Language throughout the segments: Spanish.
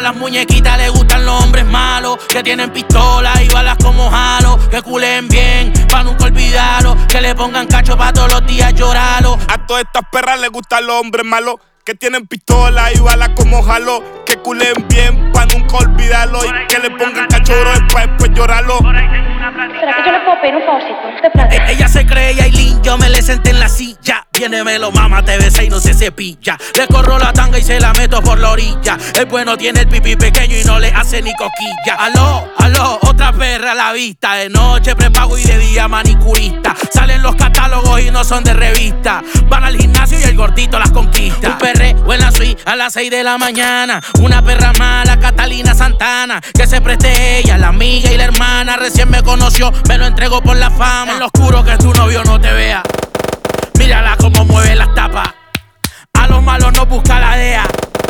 las muñequitas les gustan los hombres malos, que tienen pistolas y balas como jalo, que culen bien, pa' nunca olvidarlo, que le pongan cacho pa' todos los días llorarlo. A todas estas perras les gustan los hombres malos, que tienen pistolas y balas como jalo, que culen bien pa' nunca olvidarlo y que le pongan cachorro pa' después llorarlo. ¿Será que yo le puedo pedir un favorcito de plata? Ella se cree Yailin, yo me le senté en la silla. Viene, me lo mama, te besa y no se cepilla. Le corro la tanga y se la meto por la orilla. El bueno tiene el pipí pequeño y no le hace ni cosquilla. Aló, aló, otra perra a la vista. De noche prepago y de día manicurista. Salen los catálogos y no son de revista. Van al gimnasio y el gordito las conquista. Un perreo en la suite a las 6 de la mañana. Una perra mala, Catalina Santana. Que se preste ella, la amiga y la hermana. Recién me conoció, me lo entregó por la fama. En lo oscuro que tu novio no te vea. Mírala como mueve las tapas. A los malos no busca la DEA.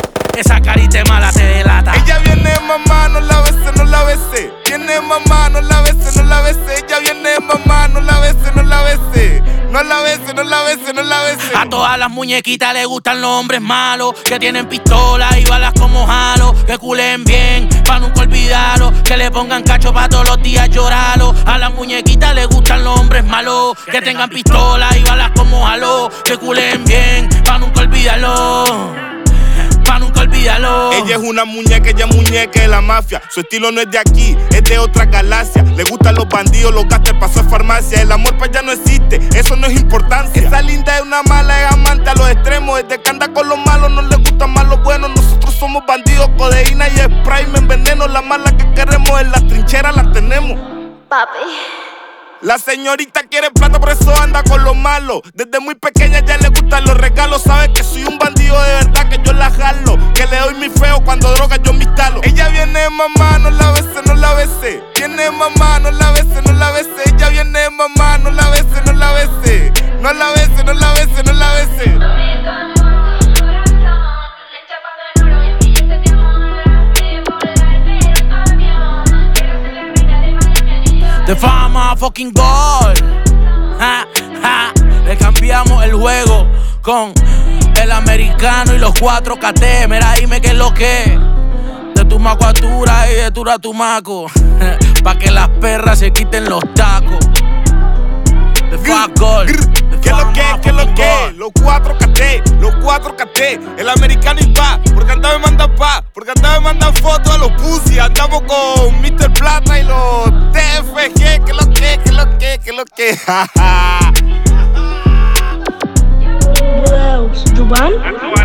Esa carita mala te delata. Ella viene mamá, no la bese, no la bese. Viene mamá, no la bese, no la bese. Ella viene mamá, no la bese, no la bese. No la bese, no la bese, no la bese. A todas las muñequitas les gustan los hombres malos, que tienen pistolas y balas como jalo, que culen bien, pa' nunca olvidarlo, que le pongan cacho pa' todos los días llorarlo. A las muñequitas les gustan los hombres malos, que tengan pistolas y balas como jalo, que culen bien, pa' nunca olvidarlo. Nunca olvídalo. Ella es una muñeca, ella es muñeca de la mafia. Su estilo no es de aquí, es de otra galaxia. Le gustan los bandidos, los gastos, pasó a farmacia. El amor para ella no existe, eso no es importancia. Esa linda es una mala, es amante a los extremos. Desde que anda con los malos, no le gustan más los buenos. Nosotros somos bandidos, codeína y spray. Me enveneno, las malas que queremos en las trincheras las tenemos. Papi. La señorita quiere plata, por eso anda con los malos. Desde muy pequeña ya le gustan los regalos. Sabe que soy un bandido de verdad, que yo la jalo, que le doy mi feo cuando droga yo me instalo. Ella viene mamá, no la bese, no la bese. Viene mamá, no la bese, no la bese. Ella viene mamá, no la bese, no la bese. No la bese, no la bese, no la bese. De fama, fucking gol. Ja, ja. Le cambiamos el juego con el americano y los 4 KT. Mira, dime qué es lo que. De tu maco a tura y de tura a tu maco. Pa' que las perras se quiten los tacos. De fuck gol. ¿Qué lo que? ¿Qué lo que? Los 4 KT, los 4 KT. El americano y pa, porque andaba me manda pa, porque andaba me mandan fotos a los pussy. Andamos con Mr. Plata y los TFG. ¿Qué lo que? ¿Qué lo que? ¿Qué lo que? Juan?